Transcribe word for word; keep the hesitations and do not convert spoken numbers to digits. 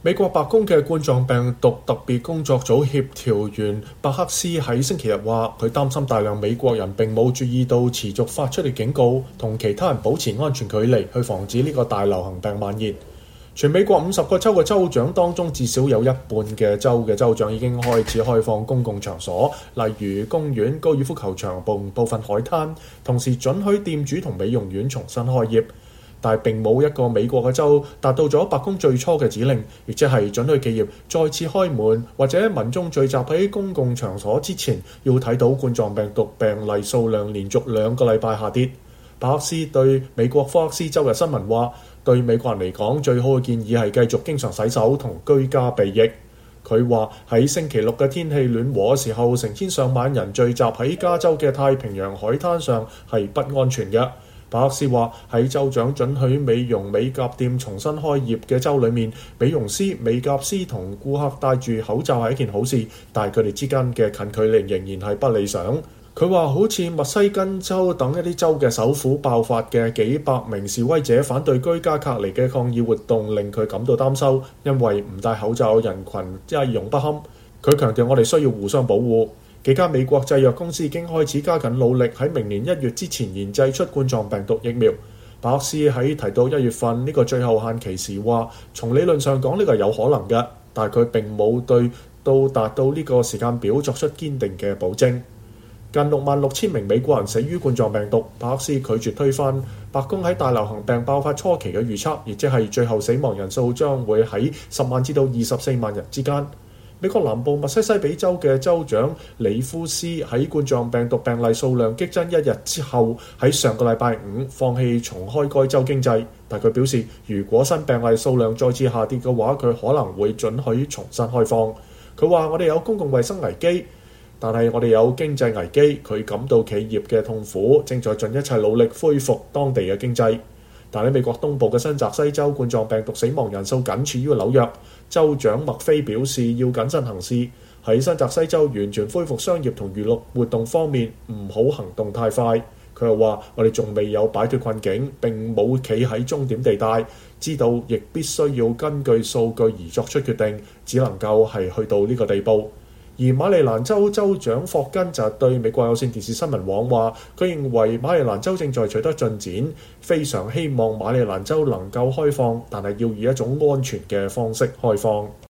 美國白宮嘅冠狀病毒特別工作組協調員伯克斯喺星期日話，佢擔心大量美國人並冇注意到持續發出嘅警告，同其他人保持安全距離，去防止呢個大流行病蔓延。全美國五十個州嘅州長當中，至少有一半嘅州嘅州長已經開始開放公共場所，例如公園、高爾夫球場同部分海灘，同時准許店主同美容院重新開業。但係並冇一個美國嘅州達到咗白宮最初嘅指令，亦即係准許企業再次開門，或者民眾聚集喺公共場所之前，要睇到冠狀病毒病例數量連續兩個禮拜下跌。伯克斯對美國科克斯州嘅新聞話，對美國人嚟講，最好嘅建議係繼續經常洗手同居家避疫。佢話喺星期六嘅天氣暖和嘅時候，成千上萬人聚集喺加州嘅太平洋海灘上係不安全嘅。伯克斯話喺州長准許美容美甲店重新開業嘅州裏面，美容師、美甲師同顧客戴住口罩係一件好事，但係佢哋之間嘅近距離仍然係不理想。佢話好似密西根州等一啲州嘅首府爆發嘅幾百名示威者反對居家隔離嘅抗議活動令佢感到擔憂，因為唔戴口罩嘅人群一容不堪。佢強調我哋需要互相保護。幾間美國製藥公司已經開始加緊努力喺明年一月之前研製出冠狀病毒疫苗。伯克斯喺提到一月份呢個最後限期時話，從理論上講呢個係有可能嘅，但係佢並冇對到達到呢個時間表作出堅定嘅保證。近六萬六千名美國人死於冠狀病毒，伯克斯拒絕推翻白宮喺大流行病爆發初期嘅預測，亦即係最後死亡人數將會喺十萬至到二十四萬人之間。美國南部密西西比州嘅州長里夫斯喺冠狀病毒病例數量激增一日之後，喺上個禮拜五放棄重開該州經濟，但佢表示，如果新病例數量再次下跌嘅話，佢可能會准許重新開放。佢話：我哋有公共衛生危機，但係我哋有經濟危機。佢感到企業嘅痛苦，正在盡一切努力恢復當地嘅經濟。但喺美國東部嘅新澤西州，冠狀病毒死亡人數僅次於紐約。州長麥菲表示要謹慎行事，喺新澤西州完全恢復商業同娛樂活動方面唔好行動太快。佢又話：我哋仲未有擺脫困境，並冇企喺終點地帶，知道亦必須要根據數據而作出決定，只能夠係去到呢個地步。而馬里蘭州州長霍根就對美國有線電視新聞網話，佢認為馬里蘭州正在取得進展，非常希望馬里蘭州能夠開放，但係要以一種安全嘅方式開放。